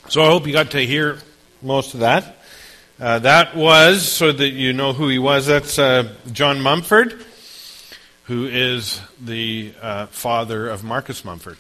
So I hope you got to hear most of that. That was, so that you know who he was, that's John Mumford, who is the father of Marcus Mumford,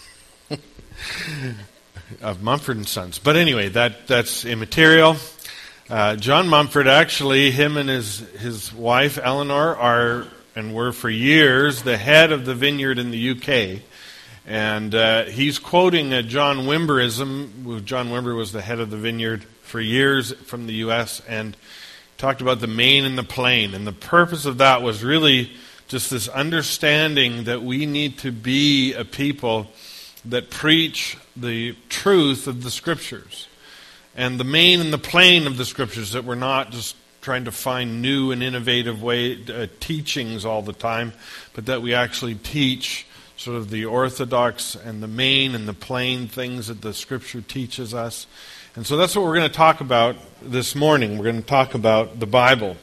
of Mumford & Sons. But anyway, that's immaterial. John Mumford, actually, him and his wife, Eleanor, are and were for years the head of the vineyard in the UK. And he's quoting a John Wimberism. John Wimber was the head of the vineyard for years from the U.S. and talked about the main and the plain. And the purpose of that was really just this understanding that we need to be a people that preach the truth of the Scriptures. And the main and the plain of the Scriptures, that we're not just trying to find new and innovative teachings all the time, but that we actually teach sort of the orthodox and the main and the plain things that the Scripture teaches us. And so that's what we're going to talk about this morning. We're going to talk about the Bible.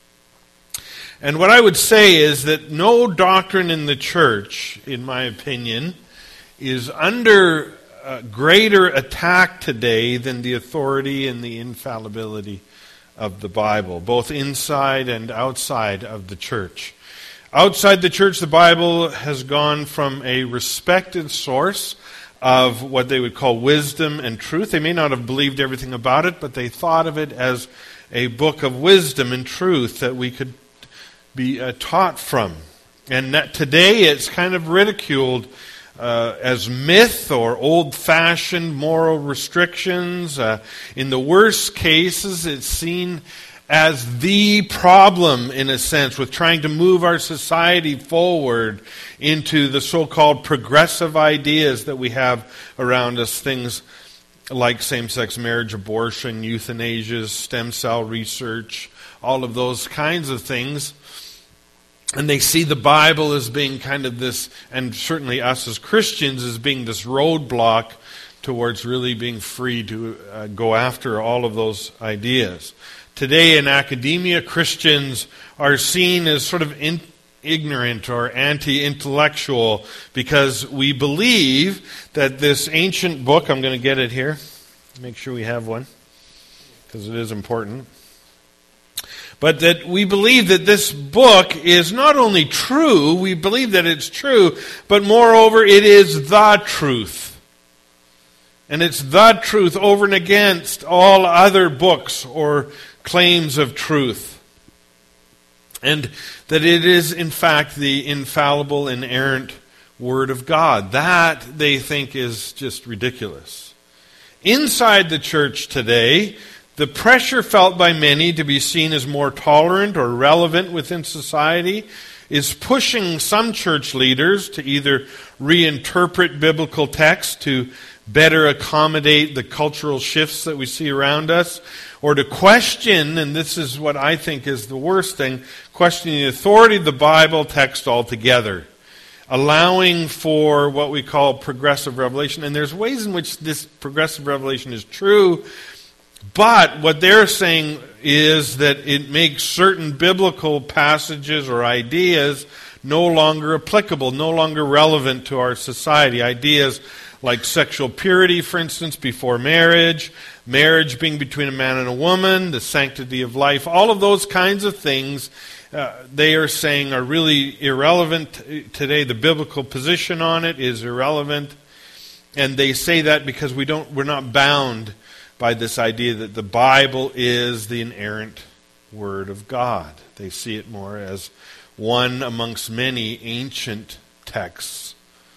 And what I would say is that no doctrine in the church, in my opinion, is under greater attack today than the authority and the infallibility of the Bible, both inside and outside of the church. Outside the church, the Bible has gone from a respected source of what they would call wisdom and truth. They may not have believed everything about it, but they thought of it as a book of wisdom and truth that we could be taught from. And that today it's kind of ridiculed as myth or old-fashioned moral restrictions. In the worst cases, it's seen as the problem, in a sense, with trying to move our society forward into the so-called progressive ideas that we have around us, things like same-sex marriage, abortion, euthanasia, stem cell research, all of those kinds of things. And they see the Bible as being kind of this, and certainly us as Christians as being this roadblock towards really being free to go after all of those ideas. Today in academia, Christians are seen as sort of ignorant or anti-intellectual because we believe that this ancient book, I'm going to get it here, make sure we have one, because it is important, but that we believe that this book is not only true, we believe that it's true, but moreover it is the truth. And it's the truth over and against all other books or claims of truth. And that it is, in fact, the infallible, inerrant Word of God. That, they think, is just ridiculous. Inside the church today, the pressure felt by many to be seen as more tolerant or relevant within society is pushing some church leaders to either reinterpret biblical texts to better accommodate the cultural shifts that we see around us, or to question, and this is what I think is the worst thing, questioning the authority of the Bible text altogether, allowing for what we call progressive revelation. And there's ways in which this progressive revelation is true, but what they're saying is that it makes certain biblical passages or ideas no longer applicable, no longer relevant to our society. Ideas like sexual purity, for instance, before marriage, marriage being between a man and a woman, the sanctity of life, all of those kinds of things they are saying are really irrelevant today. The biblical position on it is irrelevant, and they say that because we're not bound by this idea that the Bible is the inerrant Word of God. They see it more as one amongst many ancient texts.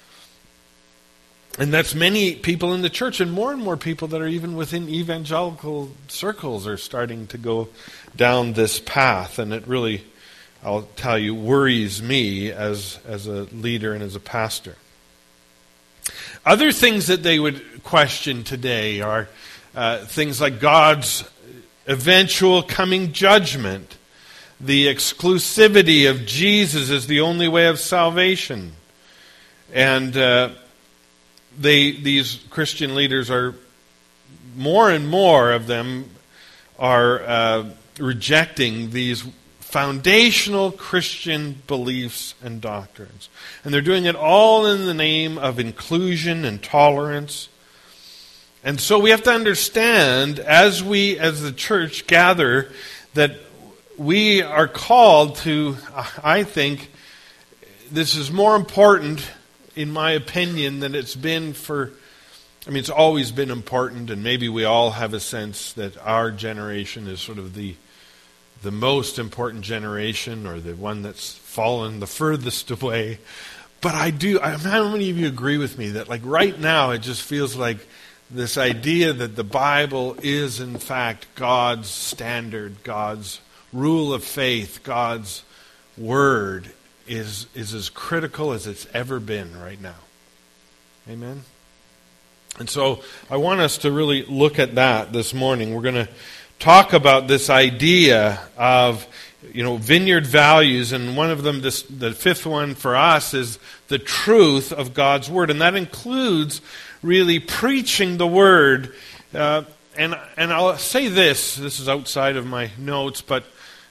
And that's many people in the church, and more people that are even within evangelical circles are starting to go down this path. And it really, I'll tell you, worries me as a leader and as a pastor. Other things that they would question today are things like God's eventual coming judgment, the exclusivity of Jesus as the only way of salvation, and these Christian leaders are, more and more of them are rejecting these foundational Christian beliefs and doctrines. And they're doing it all in the name of inclusion and tolerance. And so we have to understand, as the church gather, that we are called to, I think, this is more important, in my opinion, than it's been it's always been important, and maybe we all have a sense that our generation is sort of the most important generation, or the one that's fallen the furthest away. But how many of you agree with me that, like, right now it just feels like this idea that the Bible is in fact God's standard, God's rule of faith, God's word is as critical as it's ever been right now. Amen? And so I want us to really look at that this morning. We're going to talk about this idea of, vineyard values, and one of them, the fifth one for us, is the truth of God's word, and that includes really preaching the word. And I'll say this is outside of my notes, but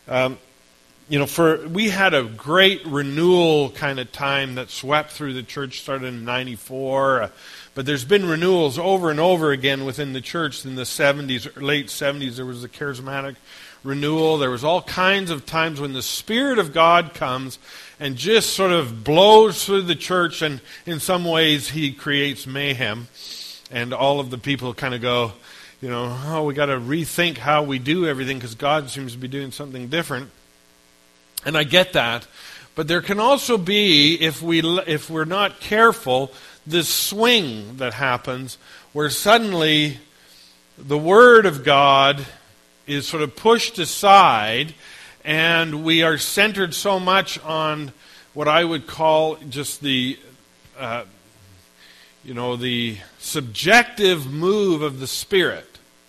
we had a great renewal kind of time that swept through the church, started in 94. But there's been renewals over and over again within the church. In the 70s, late 70s, there was the charismatic renewal. There was all kinds of times when the Spirit of God comes and just sort of blows through the church, and in some ways He creates mayhem. And all of the people kind of go, we got to rethink how we do everything because God seems to be doing something different. And I get that. But there can also be, if we're not careful, this swing that happens where suddenly the Word of God is sort of pushed aside, and we are centered so much on what I would call just the subjective move of the Spirit,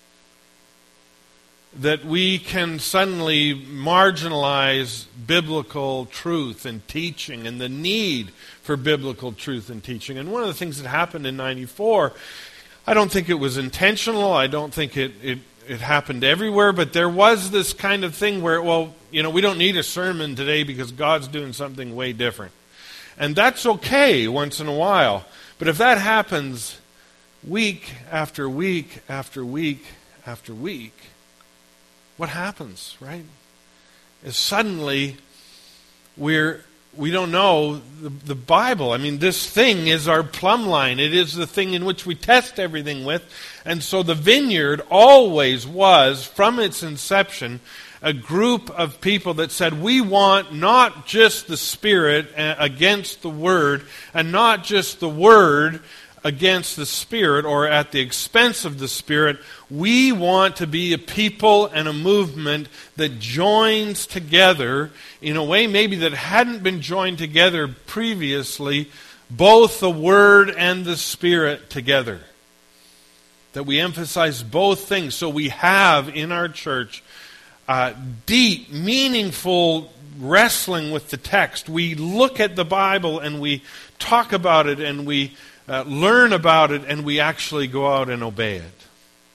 that we can suddenly marginalize biblical truth and teaching and the need for biblical truth and teaching. And one of the things that happened in 94, I don't think it was intentional, I don't think it happened everywhere, but there was this kind of thing where, we don't need a sermon today because God's doing something way different. And that's okay once in a while. But if that happens week after week after week after week, what happens, right? Is suddenly we don't know the Bible. This thing is our plumb line. It is the thing in which we test everything with. And so the Vineyard always was, from its inception, a group of people that said, we want not just the Spirit against the Word, and not just the Word against the Spirit or at the expense of the Spirit. We want to be a people and a movement that joins together in a way maybe that hadn't been joined together previously, both the Word and the Spirit together. That we emphasize both things. So we have in our church deep, meaningful wrestling with the text. We look at the Bible and we talk about it and we learn about it, and we actually go out and obey it.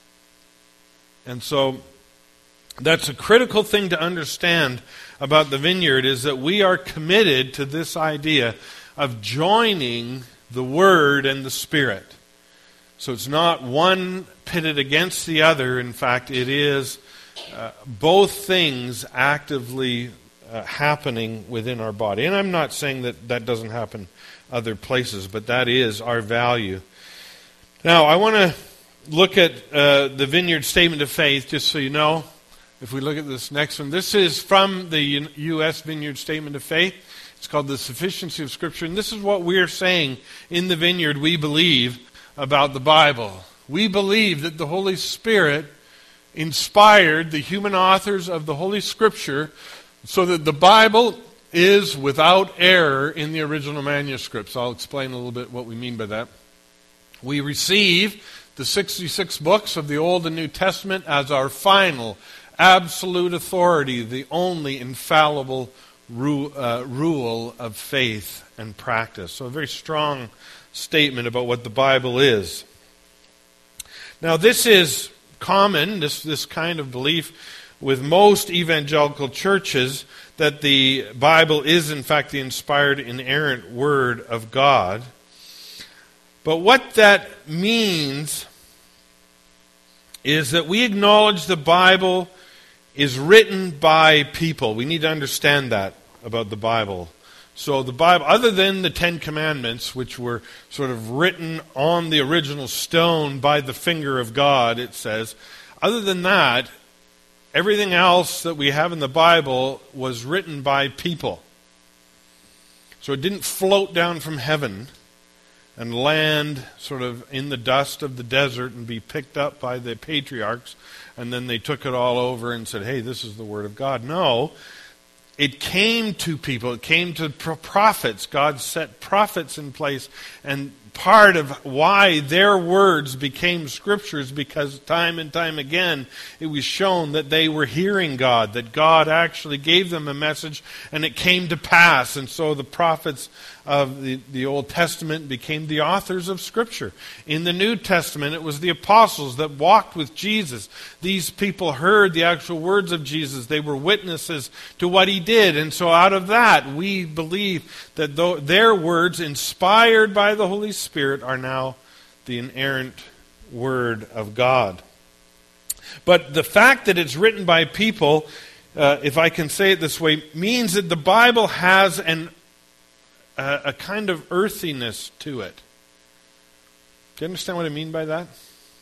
And so that's a critical thing to understand about the Vineyard, is that we are committed to this idea of joining the Word and the Spirit. So it's not one pitted against the other. In fact, it is both things actively happening within our body. And I'm not saying that doesn't happen other places, but that is our value. Now, I want to look at the Vineyard Statement of Faith, just so you know. If we look at this next one, this is from the U.S. Vineyard Statement of Faith. It's called The Sufficiency of Scripture, and this is what we're saying in the Vineyard we believe about the Bible. We believe that the Holy Spirit inspired the human authors of the Holy Scripture so that the Bible is without error in the original manuscripts. I'll explain a little bit what we mean by that. We receive the 66 books of the Old and New Testament as our final, absolute authority, the only infallible rule of faith and practice. So a very strong statement about what the Bible is. Now this is common, this kind of belief with most evangelical churches, that the Bible is in fact the inspired, inerrant Word of God. But what that means is that we acknowledge the Bible is written by people. We need to understand that about the Bible. So the Bible, other than the Ten Commandments, which were sort of written on the original stone by the finger of God, it says, other than that, everything else that we have in the Bible was written by people. So it didn't float down from heaven and land sort of in the dust of the desert and be picked up by the patriarchs, and then they took it all over and said, hey, this is the Word of God. No, it came to people. It came to prophets. God set prophets in place, and part of why their words became scriptures, because time and time again it was shown that they were hearing God, that God actually gave them a message and it came to pass. And so the prophets of the Old Testament became the authors of Scripture. In the New Testament, it was the apostles that walked with Jesus. These people heard the actual words of Jesus. They were witnesses to what He did. And so out of that, we believe that their words, inspired by the Holy Spirit, are now the inerrant Word of God. But the fact that it's written by people, if I can say it this way, means that the Bible has a kind of earthiness to it. Do you understand what I mean by that?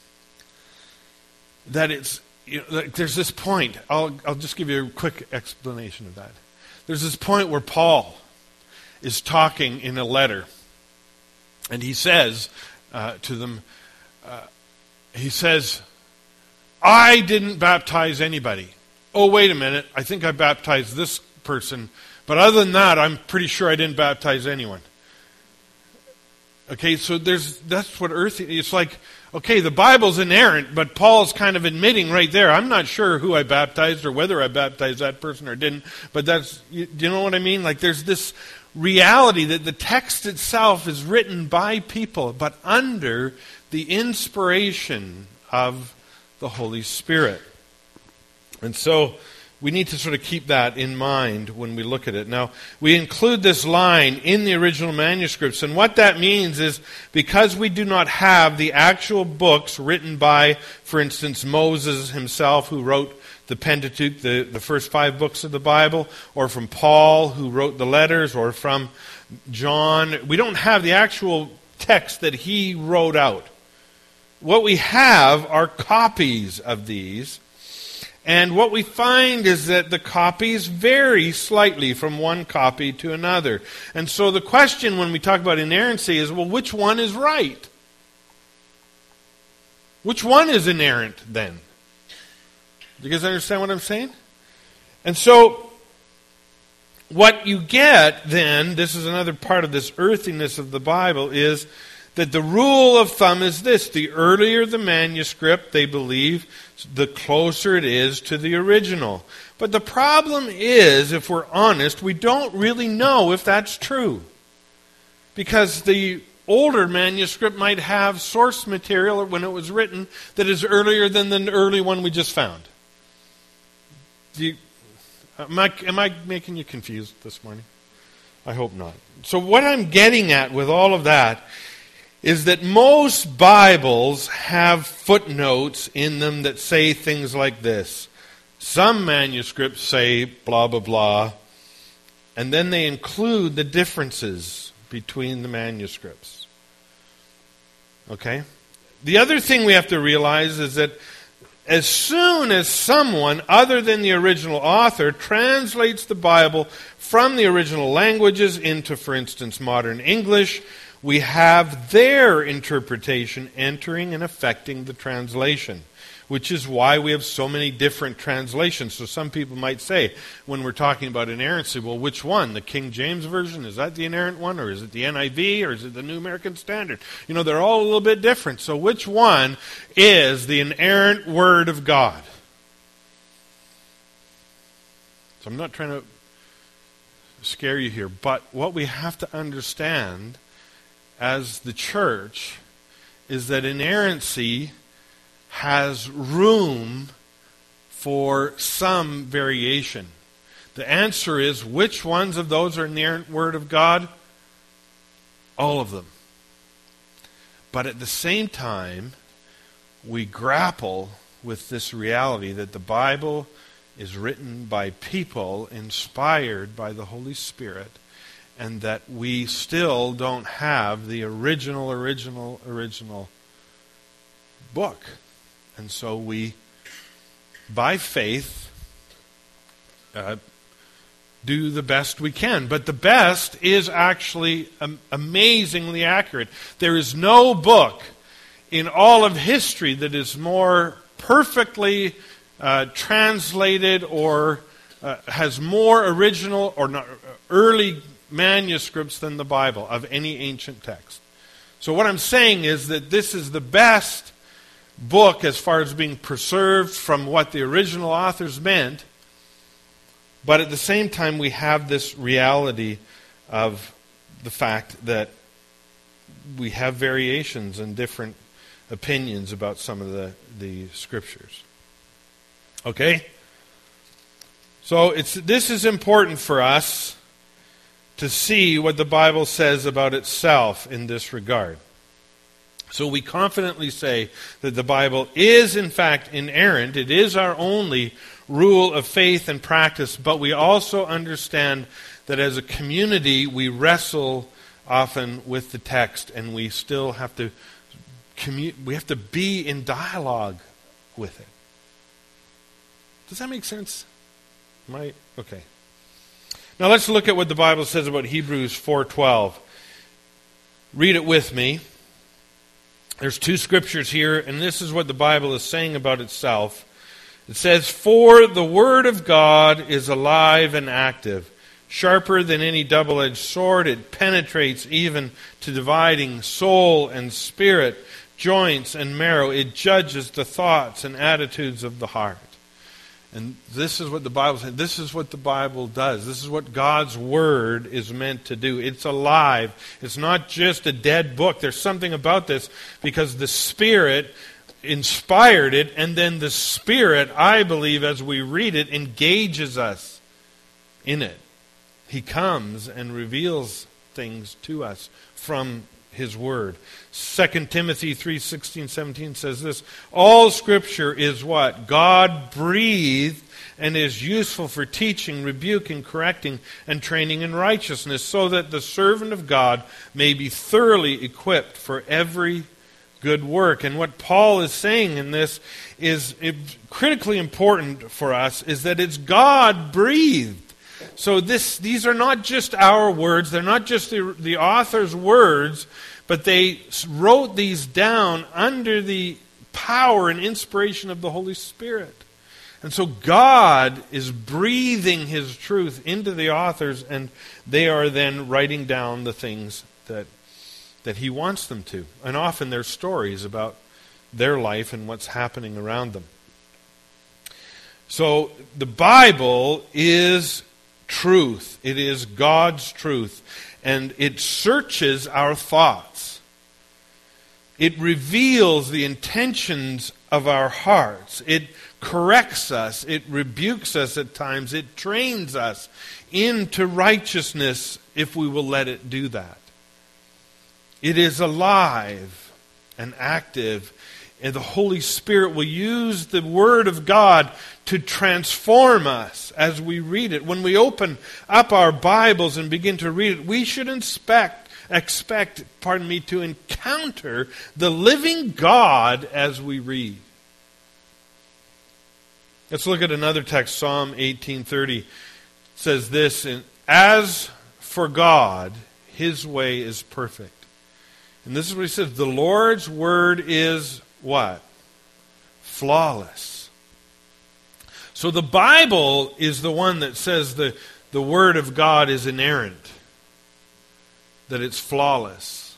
That it's, there's this point. I'll just give you a quick explanation of that. There's this point where Paul is talking in a letter, and he says to them, he says, I didn't baptize anybody. Oh, wait a minute, I think I baptized this person, but other than that, I'm pretty sure I didn't baptize anyone. Okay, so that's what it's like, okay, the Bible's inerrant, but Paul's kind of admitting right there, I'm not sure who I baptized or whether I baptized that person or didn't, but do you know what I mean? Like there's this reality that the text itself is written by people, but under the inspiration of the Holy Spirit. And so we need to sort of keep that in mind when we look at it. Now, we include this line in the original manuscripts, and what that means is because we do not have the actual books written by, for instance, Moses himself, who wrote the Pentateuch, the first 5 books of the Bible, or from Paul, who wrote the letters, or from John, we don't have the actual text that he wrote out. What we have are copies of these. And what we find is that the copies vary slightly from one copy to another. And so the question when we talk about inerrancy is, well, which one is right? Which one is inerrant then? Do you guys understand what I'm saying? And so what you get then, this is another part of this earthiness of the Bible, is that the rule of thumb is this: the earlier the manuscript, they believe, the closer it is to the original. But the problem is, if we're honest, we don't really know if that's true. Because the older manuscript might have source material when it was written that is earlier than the early one we just found. Am I making you confused this morning? I hope not. So what I'm getting at with all of that is that most Bibles have footnotes in them that say things like this. Some manuscripts say blah, blah, blah, and then they include the differences between the manuscripts. Okay? The other thing we have to realize is that as soon as someone other than the original author translates the Bible from the original languages into, for instance, modern English, we have their interpretation entering and affecting the translation, which is why we have so many different translations. So some people might say, when we're talking about inerrancy, well, which one? The King James Version, is that the inerrant one? Or is it the NIV? Or is it the New American Standard? You know, they're all a little bit different. So which one is the inerrant Word of God? So I'm not trying to scare you here, but what we have to understand as the church is that inerrancy has room for some variation. The answer is, which ones of those are inerrant Word of God? All of them. But at the same time, we grapple with this reality that the Bible is written by people inspired by the Holy Spirit, and that we still don't have the original book. And so we, by faith, do the best we can. But the best is actually amazingly accurate. There is no book in all of history that is more perfectly translated or has more original or not, early manuscripts than the Bible of any ancient text. So what I'm saying is that this is the best book as far as being preserved from what the original authors meant, but at the same time we have this reality of the fact that we have variations and different opinions about some of the scriptures. Okay? So this is important for us to see what the Bible says about itself in this regard. So we confidently say that the Bible is in fact inerrant. It is our only rule of faith and practice, but we also understand that as a community we wrestle often with the text, and we still have to we have to be in dialogue with it. Does that make sense? Okay. Now let's look at what the Bible says about Hebrews 4:12. Read it with me. There's two scriptures here, and this is what the Bible is saying about itself. It says, "For the word of God is alive and active, sharper than any double-edged sword. It penetrates even to dividing soul and spirit, joints and marrow. It judges the thoughts and attitudes of the heart." And this is what the Bible says. This is what the Bible does. This is what God's Word is meant to do. It's alive. It's not just a dead book. There's something about this because the Spirit inspired it, and then the Spirit, I believe, as we read it, engages us in it. He comes and reveals things to us from His Word. 2 Timothy 3:16-17 says this, "All Scripture is" what? "God-breathed and is useful for teaching, rebuking, correcting, and training in righteousness, so that the servant of God may be thoroughly equipped for every good work." And what Paul is saying in this is critically important for us, is that it's God-breathed. So these are not just our words, they're not just the author's words, but they wrote these down under the power and inspiration of the Holy Spirit. And so God is breathing His truth into the authors, and they are then writing down the things that He wants them to. And often they're stories about their life and what's happening around them. So the Bible is truth. It is God's truth. And it searches our thoughts. It reveals the intentions of our hearts. It corrects us. It rebukes us at times. It trains us into righteousness if we will let it do that. It is alive and active, and the Holy Spirit will use the Word of God to transform us as we read it. When we open up our Bibles and begin to read it, we should expect to encounter the living God as we read. Let's look at another text. Psalm 18:30 says this, "As for God, His way is perfect." And this is what He says, "The Lord's word is" what? Flawless. So the Bible is the one that says the Word of God is inerrant, that it's flawless,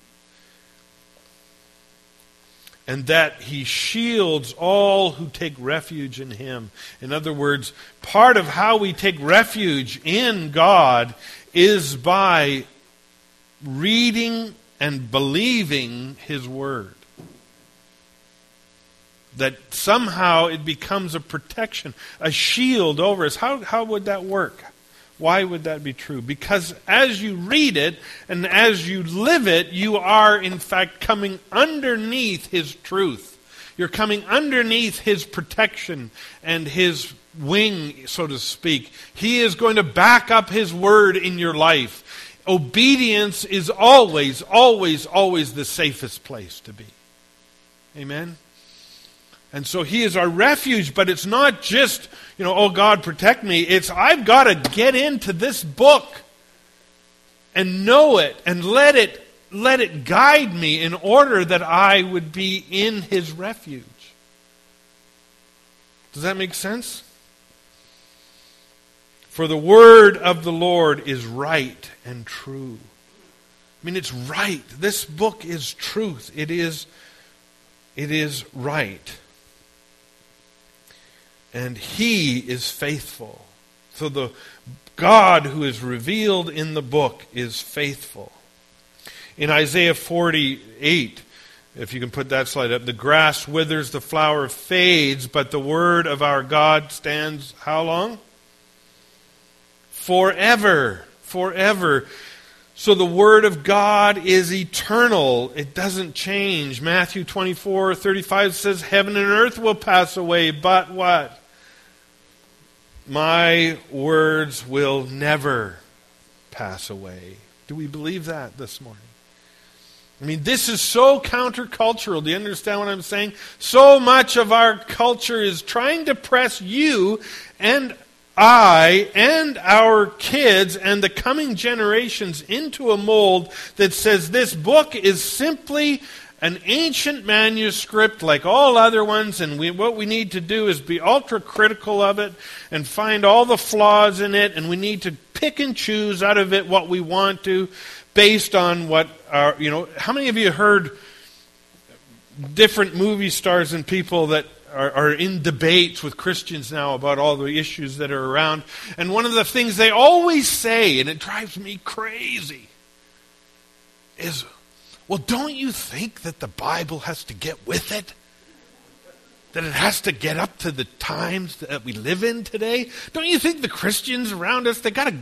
and that He shields all who take refuge in Him. In other words, part of how we take refuge in God is by reading and believing His Word. That somehow it becomes a protection, a shield over us. How would that work? Why would that be true? Because as you read it and as you live it, you are in fact coming underneath His truth. You're coming underneath His protection and His wing, so to speak. He is going to back up His word in your life. Obedience is always, always, always the safest place to be. Amen? And so He is our refuge, but it's not just, oh God, protect me. It's I've got to get into this book and know it and let it guide me in order that I would be in His refuge. Does that make sense? For the word of the Lord is right and true. I mean, it's right. This book is truth. It is right. And He is faithful. So the God who is revealed in the book is faithful. In Isaiah 48, if you can put that slide up, the grass withers, the flower fades, but the word of our God stands how long? Forever. Forever. So the word of God is eternal. It doesn't change. Matthew 24:35 says, heaven and earth will pass away, but what? My words will never pass away. Do we believe that this morning? I mean, this is so countercultural. Do you understand what I'm saying? So much of our culture is trying to press you and I and our kids and the coming generations into a mold that says this book is simply an ancient manuscript like all other ones, and what we need to do is be ultra critical of it and find all the flaws in it, and we need to pick and choose out of it what we want to based on what our, how many of you heard different movie stars and people that are in debates with Christians now about all the issues that are around? And one of the things they always say, and it drives me crazy, is, well, don't you think that the Bible has to get with it? That it has to get up to the times that we live in today? Don't you think the Christians around us,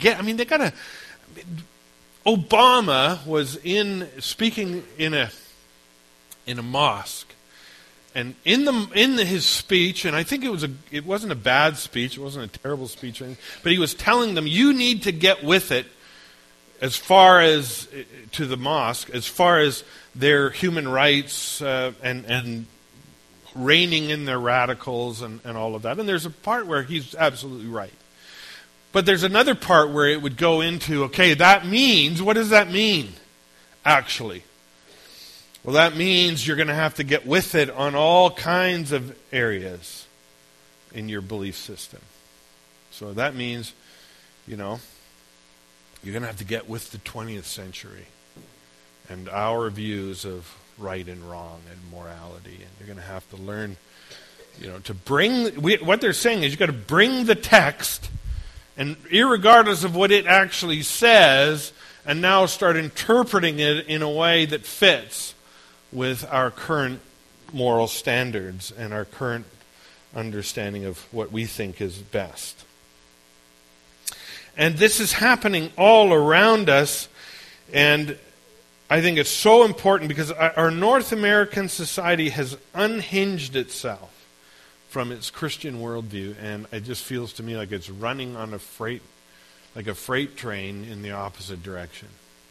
Obama was speaking in a mosque, and in his speech, and I think it wasn't a bad speech, it wasn't a terrible speech, but he was telling them, you need to get with it as far as to the mosque, as far as their human rights and reining in their radicals and all of that. And there's a part where he's absolutely right. But there's another part where it would go into, okay, that means, what does that mean, actually? Well, that means you're going to have to get with it on all kinds of areas in your belief system. So that means, you're going to have to get with the 20th century and our views of right and wrong and morality. And you're going to have to learn, to bring, what they're saying is you've got to bring the text, and irregardless of what it actually says, and now start interpreting it in a way that fits with our current moral standards and our current understanding of what we think is best. And this is happening all around us, and I think it's so important because our North American society has unhinged itself from its Christian worldview, and it just feels to me like it's running on a freight train in the opposite direction.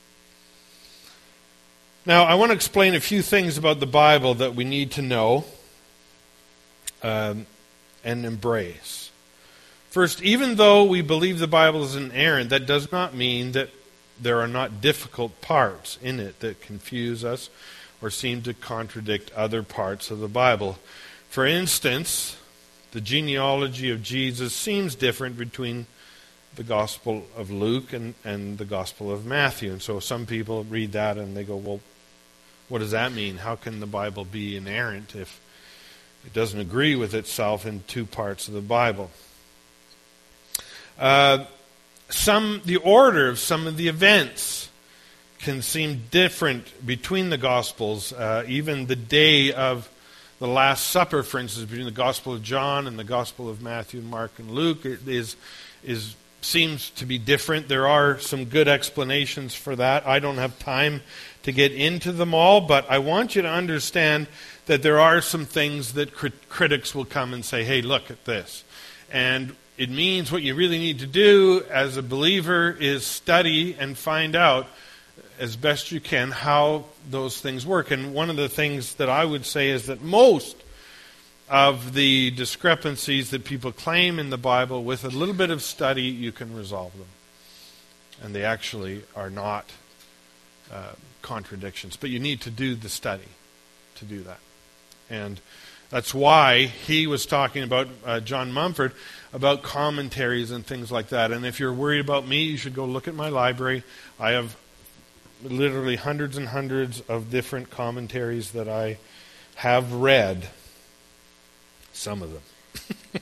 Now, I want to explain a few things about the Bible that we need to know and embrace. First, even though we believe the Bible is inerrant, that does not mean that there are not difficult parts in it that confuse us or seem to contradict other parts of the Bible. For instance, the genealogy of Jesus seems different between the Gospel of Luke and the Gospel of Matthew. And so some people read that and they go, well, what does that mean? How can the Bible be inerrant if it doesn't agree with itself in two parts of the Bible? The order of some of the events can seem different between the Gospels. Even the day of the Last Supper, for instance, between the Gospel of John and the Gospel of Matthew, Mark, and Luke, is seems to be different. There are some good explanations for that. I don't have time to get into them all, but I want you to understand that there are some things that critics will come and say, hey, look at this. And it means what you really need to do as a believer is study and find out as best you can how those things work. And one of the things that I would say is that most of the discrepancies that people claim in the Bible, with a little bit of study, you can resolve them. And they actually are not contradictions. But you need to do the study to do that. And that's why he was talking about, John Mumford, about commentaries and things like that. And if you're worried about me, you should go look at my library. I have literally hundreds and hundreds of different commentaries that I have read. Some of them.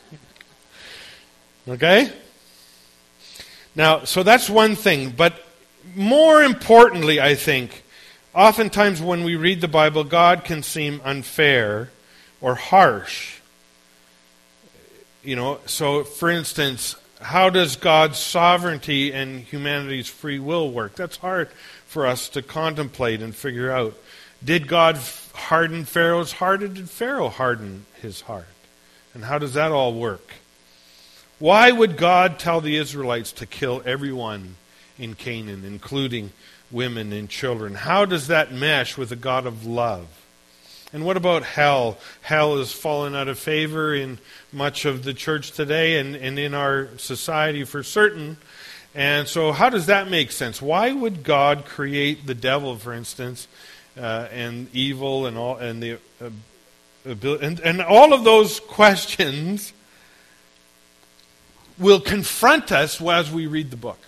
Okay? Now, so that's one thing. But more importantly, I think, oftentimes when we read the Bible, God can seem unfair or harsh. You know, so for instance, how does God's sovereignty and humanity's free will work? That's hard for us to contemplate and figure out. Did God harden Pharaoh's heart, or did Pharaoh harden his heart? And how does that all work? Why would God tell the Israelites to kill everyone in Canaan, including women and children? How does that mesh with a God of love? And what about hell? Hell has fallen out of favor in much of the church today and in our society for certain. And so how does that make sense? Why would God create the devil, for instance, and evil and all, and the and all of those questions will confront us as we read the book.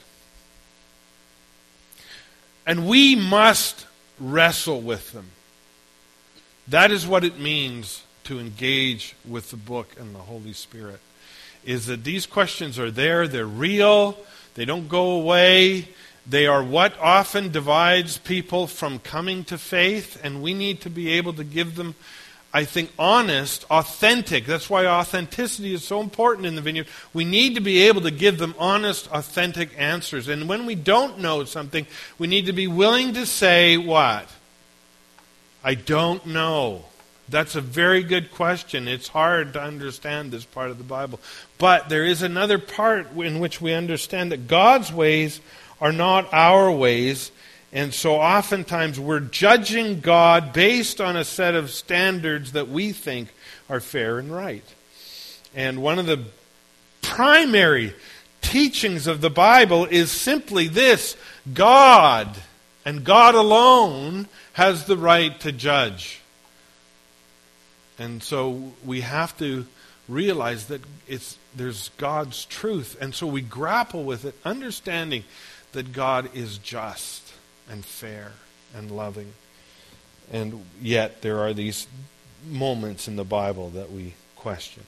And we must wrestle with them. That is what it means to engage with the book and the Holy Spirit. Is that these questions are there, they're real, they don't go away. They are what often divides people from coming to faith, and we need to be able to give them, I think, honest, authentic. That's why authenticity is so important in the vineyard. We need to be able to give them honest, authentic answers. And when we don't know something, we need to be willing to say what? I don't know. That's a very good question. It's hard to understand this part of the Bible. But there is another part in which we understand that God's ways are not our ways. And so oftentimes we're judging God based on a set of standards that we think are fair and right. And one of the primary teachings of the Bible is simply this: God, and God alone, has the right to judge. And so we have to realize that there's God's truth. And so we grapple with it, understanding that God is just and fair and loving. And yet there are these moments in the Bible that we question.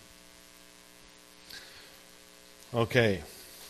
Okay.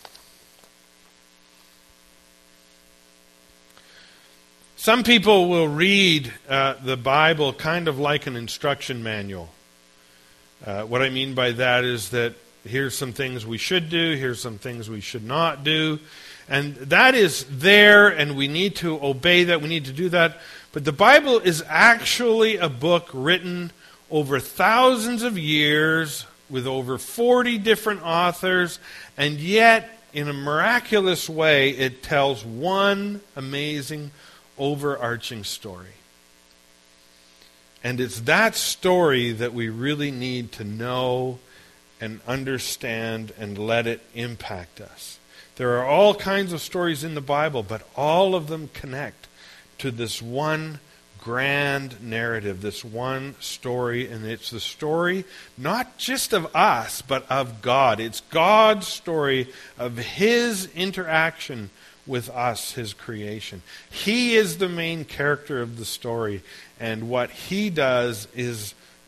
Some people will read the Bible kind of like an instruction manual. What I mean by that is that here's some things we should do, here's some things we should not do. And that is there, and we need to obey that, we need to do that. But the Bible is actually a book written over thousands of years with over 40 different authors, and yet, in a miraculous way, it tells one amazing overarching story. And it's that story that we really need to know and understand and let it impact us. There are all kinds of stories in the Bible, but all of them connect to this one grand narrative, this one story, and it's the story not just of us, but of God. It's God's story of His interaction with us, His creation. He is the main character of the story, and what He does is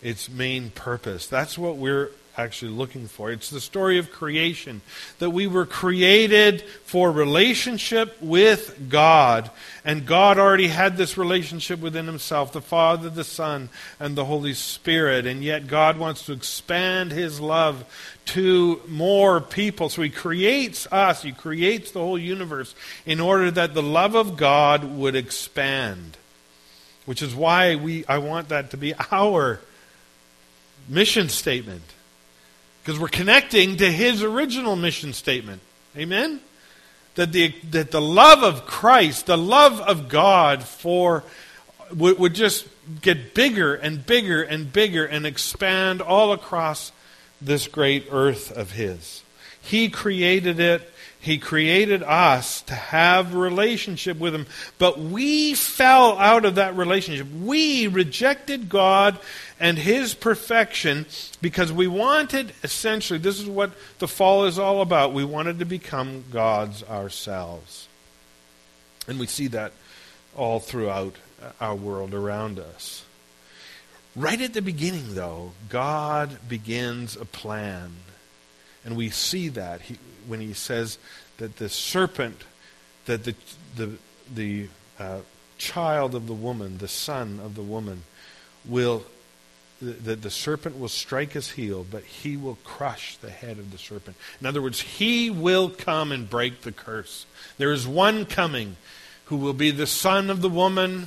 its main purpose. That's what we're actually looking for. It's the story of creation, that we were created for relationship with God, and God already had this relationship within himself, the Father, the Son, and the Holy Spirit, and yet God wants to expand his love to more people. So he creates us, he creates the whole universe in order that the love of God would expand, which is why I want that to be our mission statement. Because we're connecting to his original mission statement. Amen? That the love of Christ, the love of God would just get bigger and bigger and bigger and expand all across this great earth of his. He created it. He created us to have a relationship with him. But we fell out of that relationship. We rejected God and his perfection because we wanted, essentially, this is what the fall is all about. We wanted to become gods ourselves. And we see that all throughout our world around us. Right at the beginning, though, God begins a plan. And we see that when he says that the serpent, that the child of the woman, the son of the woman, that the serpent will strike his heel, but he will crush the head of the serpent. In other words, he will come and break the curse. There is one coming who will be the son of the woman,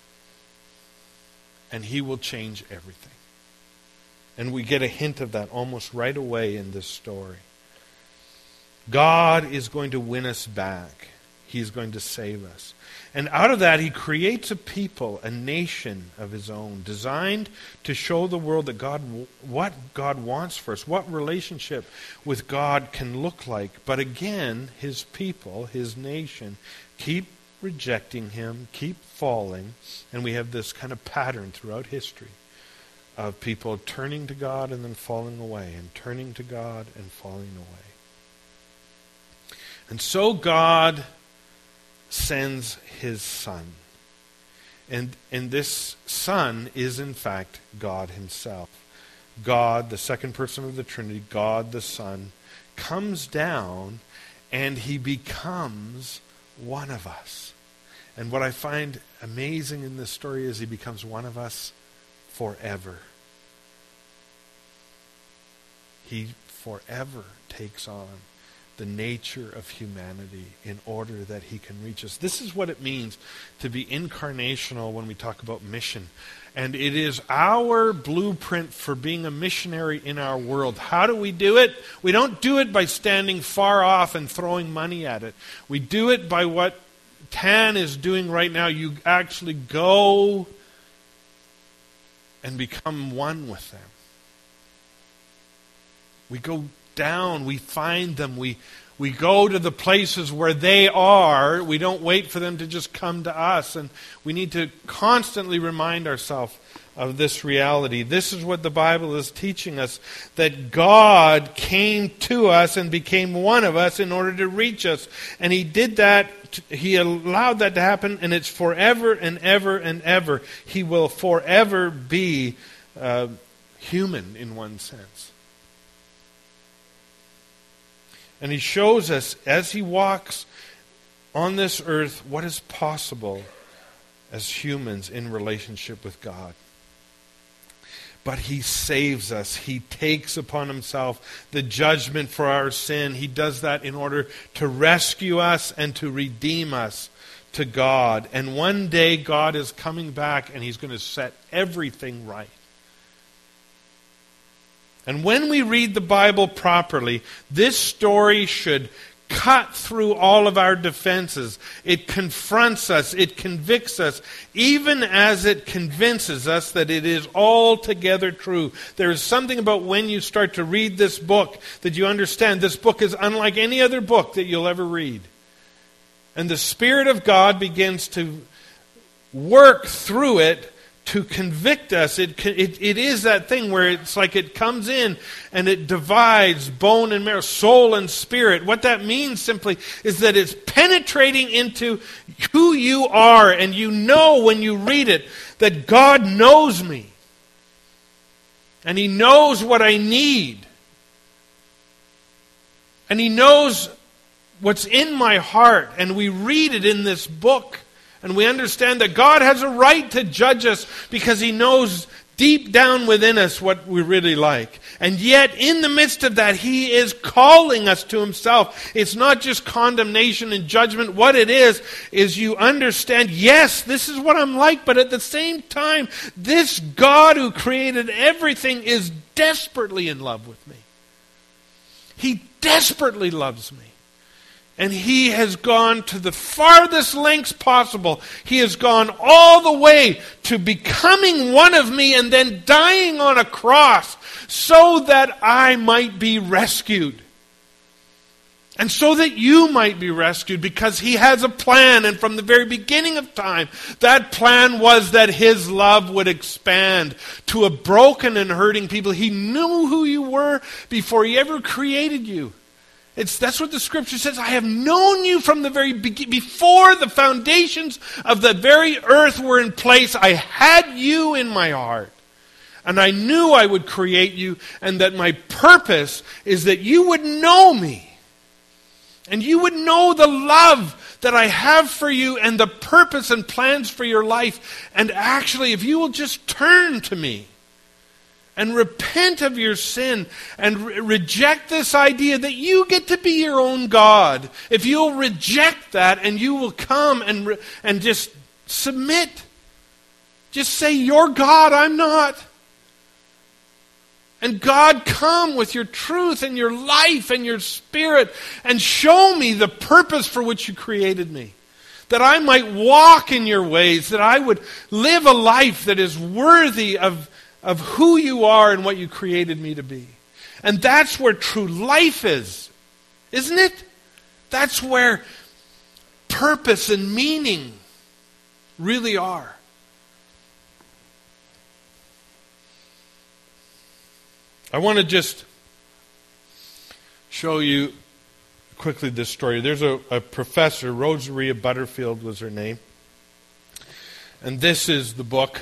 and he will change everything. And we get a hint of that almost right away in this story. God is going to win us back. He is going to save us. And out of that, he creates a people, a nation of his own, designed to show the world that what God wants for us, what relationship with God can look like. But again, his people, his nation, keep rejecting him, keep falling, and we have this kind of pattern throughout history of people turning to God and then falling away, and turning to God and falling away. And so God sends his Son. And this Son is in fact God himself. God, the second person of the Trinity, God the Son, comes down and he becomes one of us. And what I find amazing in this story is he becomes one of us forever. He forever takes on the nature of humanity in order that he can reach us. This is what it means to be incarnational when we talk about mission. And it is our blueprint for being a missionary in our world. How do we do it? We don't do it by standing far off and throwing money at it. We do it by what TAN is doing right now. You actually go and become one with them. We go down, we find them, we go to the places where they are. We don't wait for them to just come to us, and we need to constantly remind ourselves of this reality. This is what the Bible is teaching us, that God came to us and became one of us in order to reach us, and he did that, he allowed that to happen, and it's forever and ever and ever. He will forever be human in one sense. And he shows us, as he walks on this earth, what is possible as humans in relationship with God. But he saves us. He takes upon himself the judgment for our sin. He does that in order to rescue us and to redeem us to God. And one day God is coming back and he's going to set everything right. And when we read the Bible properly, this story should cut through all of our defenses. It confronts us, it convicts us, even as it convinces us that it is altogether true. There is something about when you start to read this book that you understand this book is unlike any other book that you'll ever read. And the Spirit of God begins to work through it to convict us. It is that thing where it's like it comes in and it divides bone and marrow, soul and spirit. What that means simply is that it's penetrating into who you are, and you know when you read it that God knows me. And He knows what I need. And He knows what's in my heart. And we read it in this book. And we understand that God has a right to judge us because He knows deep down within us what we really like. And yet, in the midst of that, He is calling us to Himself. It's not just condemnation and judgment. What it is you understand, yes, this is what I'm like, but at the same time, this God who created everything is desperately in love with me. He desperately loves me. And He has gone to the farthest lengths possible. He has gone all the way to becoming one of me and then dying on a cross so that I might be rescued. And so that you might be rescued, because He has a plan. And from the very beginning of time, that plan was that His love would expand to a broken and hurting people. He knew who you were before He ever created you. That's what the Scripture says. I have known you from the very beginning. Before the foundations of the very earth were in place, I had you in my heart. And I knew I would create you, and that my purpose is that you would know me. And you would know the love that I have for you and the purpose and plans for your life. And actually, if you will just turn to me and repent of your sin and reject this idea that you get to be your own God, if you'll reject that and you will come and just submit, just say, you're God, I'm not. And God, come with your truth and your life and your spirit and show me the purpose for which you created me. That I might walk in your ways, that I would live a life that is worthy of who you are and what you created me to be. And that's where true life is, isn't it? That's where purpose and meaning really are. I want to just show you quickly this story. There's a professor, Rosaria Butterfield was her name. And this is the book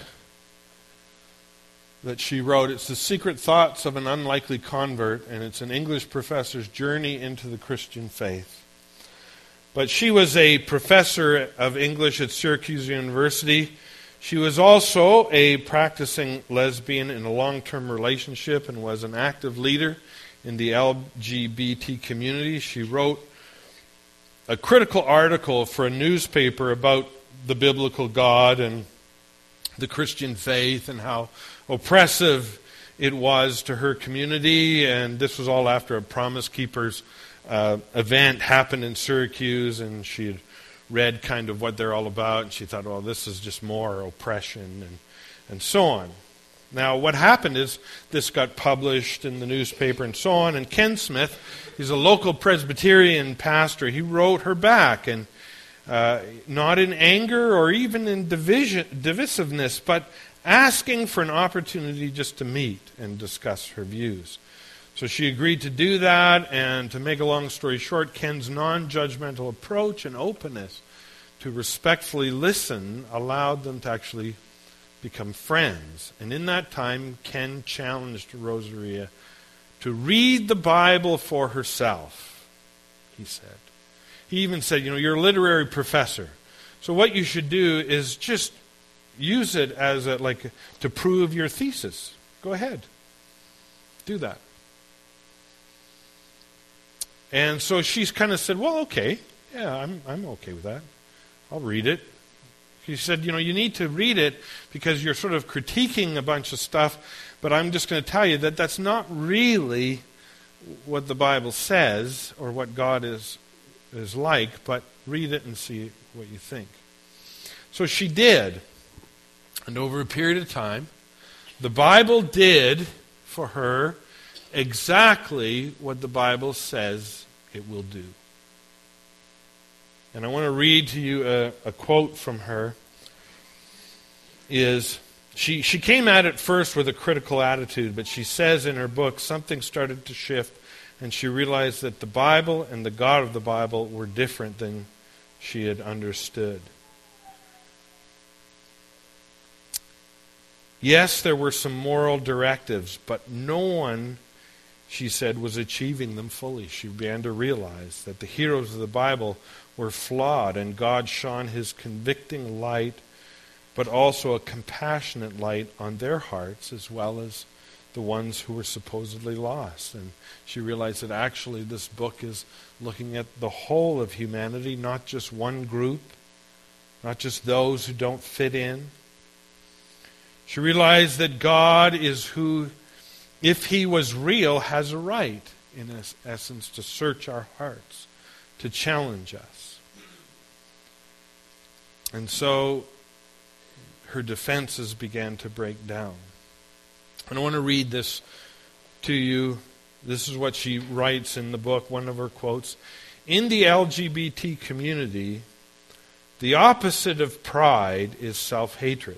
that she wrote. It's The Secret Thoughts of an Unlikely Convert, and it's an English professor's journey into the Christian faith. But she was a professor of English at Syracuse University. She was also a practicing lesbian in a long-term relationship and was an active leader in the LGBT community. She wrote a critical article for a newspaper about the biblical God and the Christian faith and how oppressive it was to her community. And this was all after a Promise Keepers event happened in Syracuse, and she had read kind of what they're all about, and she thought, well, this is just more oppression and so on. Now, what happened is this got published in the newspaper and so on, and Ken Smith, he's a local Presbyterian pastor, he wrote her back, and not in anger or even in divisiveness, but asking for an opportunity just to meet and discuss her views. So she agreed to do that, and to make a long story short, Ken's non-judgmental approach and openness to respectfully listen allowed them to actually become friends. And in that time, Ken challenged Rosaria to read the Bible for herself, he said. He even said, you're a literary professor, so what you should do is just use it as to prove your thesis. Go ahead. Do that. And so she's kind of said, well, okay, yeah, I'm okay with that. I'll read it. She said, you need to read it because you're sort of critiquing a bunch of stuff, but I'm just going to tell you that that's not really what the Bible says or what God is like, but read it and see what you think. So she did. And over a period of time, the Bible did for her exactly what the Bible says it will do. And I want to read to you a quote from her. She came at it first with a critical attitude, but she says in her book something started to shift, and she realized that the Bible and the God of the Bible were different than she had understood. Yes, there were some moral directives, but no one, she said, was achieving them fully. She began to realize that the heroes of the Bible were flawed, and God shone His convicting light, but also a compassionate light on their hearts as well as the ones who were supposedly lost. And she realized that actually this book is looking at the whole of humanity, not just one group, not just those who don't fit in. She realized that God is who, if He was real, has a right, in essence, to search our hearts, to challenge us. And so her defenses began to break down. And I want to read this to you. This is what she writes in the book, one of her quotes. In the LGBT community, the opposite of pride is self-hatred.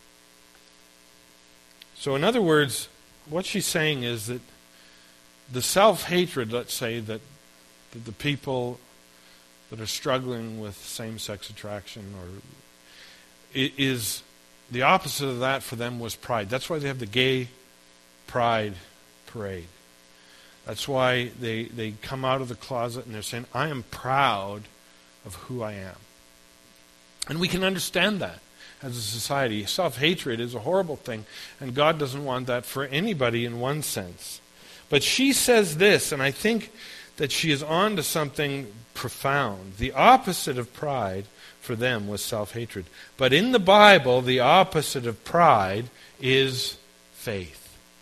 So in other words, what she's saying is that the self-hatred, let's say, that the people that are struggling with same-sex attraction, or is the opposite of that for them was pride. That's why they have the gay pride parade. That's why they come out of the closet and they're saying, I am proud of who I am. And we can understand that as a society. Self-hatred is a horrible thing, and God doesn't want that for anybody in one sense. But she says this, and I think that she is on to something profound. The opposite of pride for them was self-hatred. But in the Bible, the opposite of pride is faith.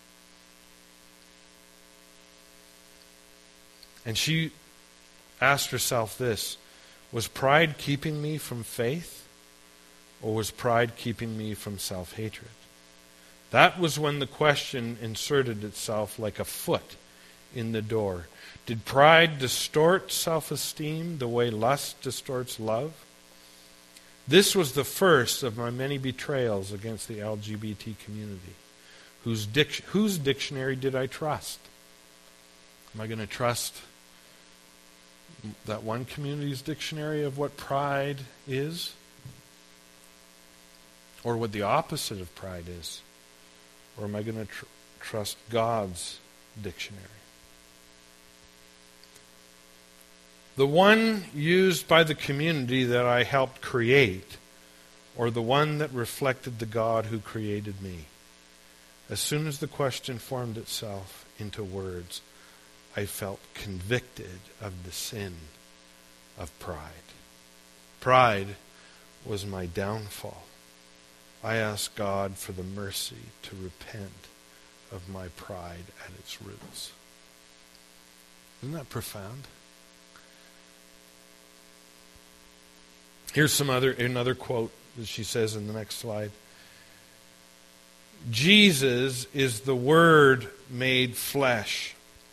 And she asked herself this, was pride keeping me from faith? Or was pride keeping me from self-hatred? That was when the question inserted itself like a foot in the door. Did pride distort self-esteem the way lust distorts love? This was the first of my many betrayals against the LGBT community. Whose dictionary did I trust? Am I going to trust that one community's dictionary of what pride is? Or what the opposite of pride is? Or am I going to trust God's dictionary? The one used by the community that I helped create, or the one that reflected the God who created me? As soon as the question formed itself into words, I felt convicted of the sin of pride. Pride was my downfall. I asked God for the mercy to repent of my pride at its roots. Isn't that profound? Here's another quote that she says in the next slide. Jesus is the Word made flesh.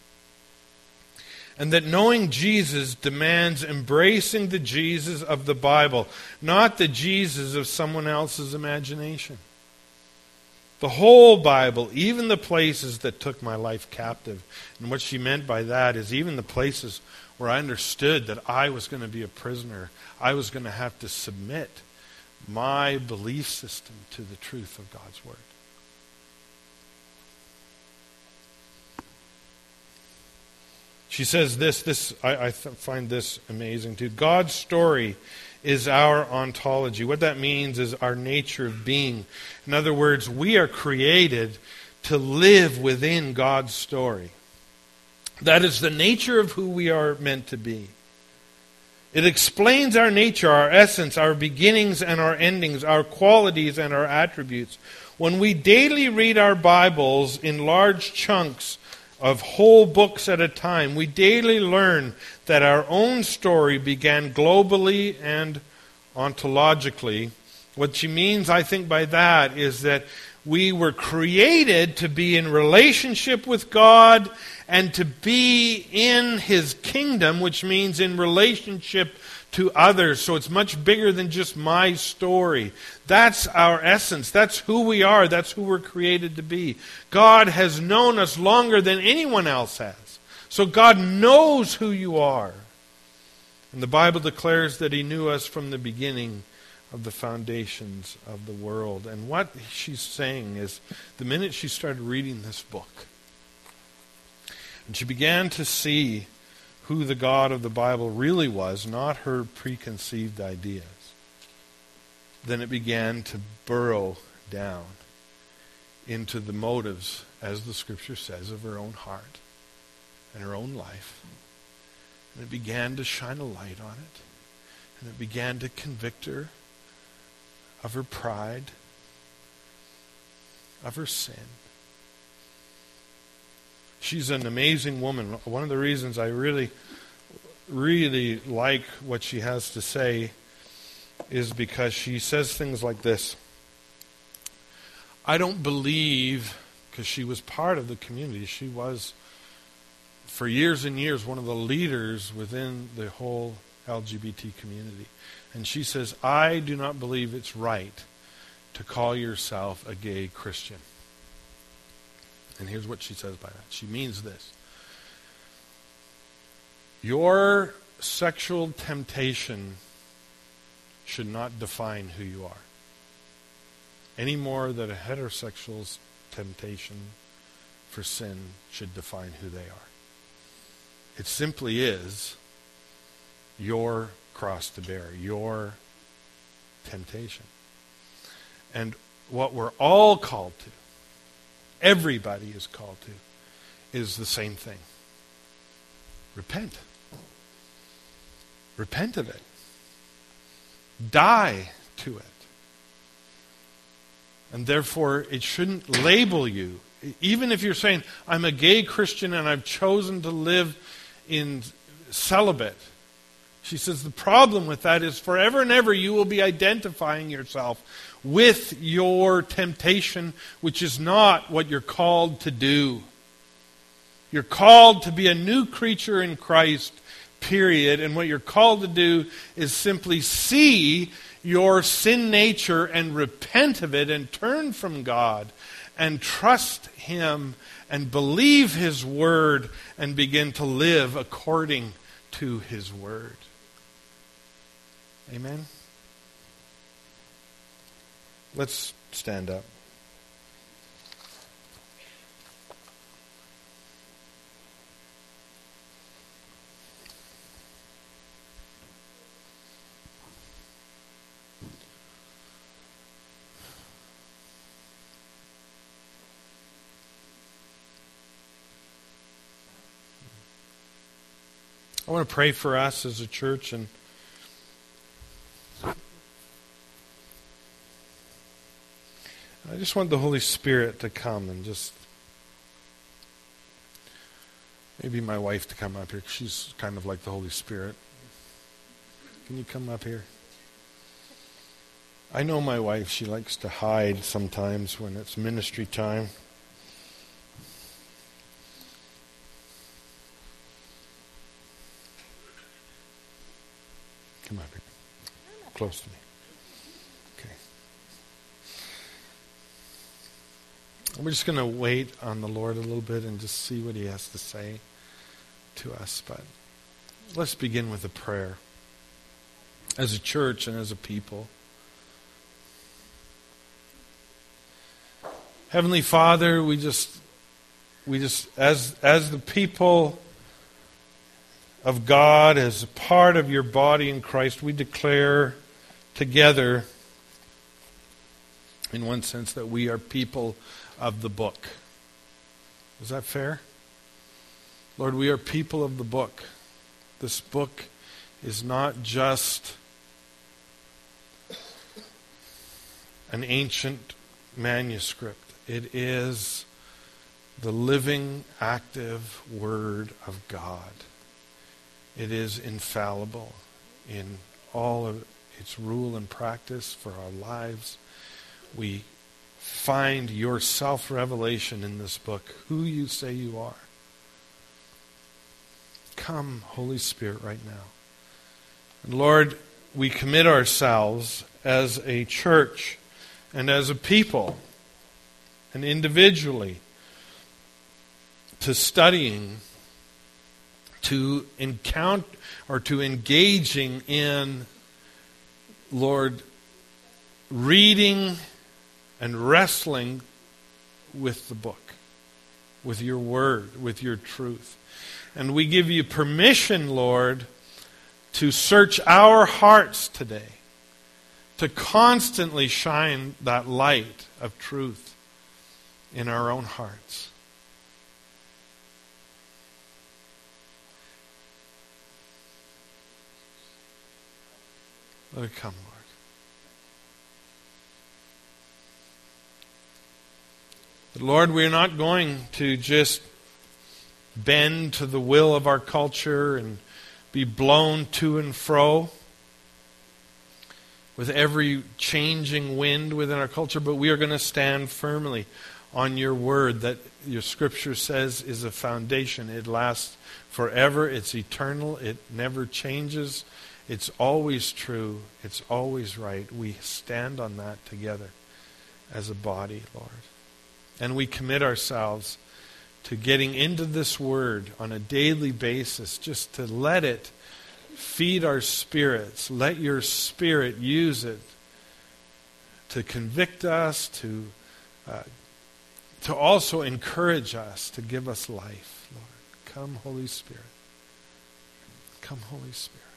And that knowing Jesus demands embracing the Jesus of the Bible, not the Jesus of someone else's imagination. The whole Bible, even the places that took my life captive. And what she meant by that is even the places where I understood that I was going to be a prisoner. I was going to have to submit my belief system to the truth of God's Word. She says this I find this amazing too. God's story is our ontology. What that means is our nature of being. In other words, we are created to live within God's story. That is the nature of who we are meant to be. It explains our nature, our essence, our beginnings and our endings, our qualities and our attributes. When we daily read our Bibles in large chunks of whole books at a time, we daily learn that our own story began globally and ontologically. What she means, I think, by that is that we were created to be in relationship with God and to be in His kingdom, which means in relationship to others. So it's much bigger than just my story. That's our essence. That's who we are. That's who we're created to be. God has known us longer than anyone else has. So God knows who you are. And the Bible declares that He knew us from the beginning of the foundations of the world. And what she's saying is, the minute she started reading this book, and she began to see who the God of the Bible really was, not her preconceived ideas, then it began to burrow down into the motives, as the Scripture says, of her own heart and her own life. And it began to shine a light on it. And it began to convict her of her pride, of her sin. She's an amazing woman. One of the reasons I really, really like what she has to say is because she says things like this. I don't believe, because she was part of the community, she was for years and years one of the leaders within the whole LGBT community. And she says, I do not believe it's right to call yourself a gay Christian. And here's what she says by that. She means this. Your sexual temptation should not define who you are, any more than a heterosexual's temptation for sin should define who they are. It simply is your cross to bear, your temptation. And what we're all called to, everybody is called to, is the same thing. Repent. Repent of it. Die to it. And therefore, it shouldn't label you. Even if you're saying, I'm a gay Christian and I've chosen to live in celibate. She says the problem with that is forever and ever you will be identifying yourself with your temptation, which is not what you're called to do. You're called to be a new creature in Christ, period. And what you're called to do is simply see your sin nature and repent of it and turn from God and trust Him and believe His Word and begin to live according to His Word. Amen? Let's stand up. I want to pray for us as a church, and I just want the Holy Spirit to come and just, maybe my wife to come up here. She's kind of like the Holy Spirit. Can you come up here? I know my wife, she likes to hide sometimes when it's ministry time. Come up here. Close to me. Okay. We're just going to wait on the Lord a little bit and just see what He has to say to us. But let's begin with a prayer. As a church and as a people. Heavenly Father, we just as the people of God, as a part of your body in Christ, we declare together, in one sense, that we are people of the book. Is that fair? Lord, we are people of the book. This book is not just an ancient manuscript. It is the living, active Word of God. It is infallible in all of its rule and practice for our lives. We find your self-revelation in this book, who you say you are. Come, Holy Spirit, right now. And Lord, we commit ourselves as a church and as a people and individually to studying, to encounter or to engaging in, Lord, reading and wrestling with the book, with your word, with your truth. And we give you permission, Lord, to search our hearts today, to constantly shine that light of truth in our own hearts. Let it come, Lord. But Lord, we're not going to just bend to the will of our culture and be blown to and fro with every changing wind within our culture, but we are going to stand firmly on your word that your scripture says is a foundation. It lasts forever. It's eternal. It never changes. It's always true. It's always right. We stand on that together as a body, Lord. And we commit ourselves to getting into this word on a daily basis, just to let it feed our spirits. Let your Spirit use it to convict us, to also encourage us, to give us life, Lord. Come, Holy Spirit. Come, Holy Spirit.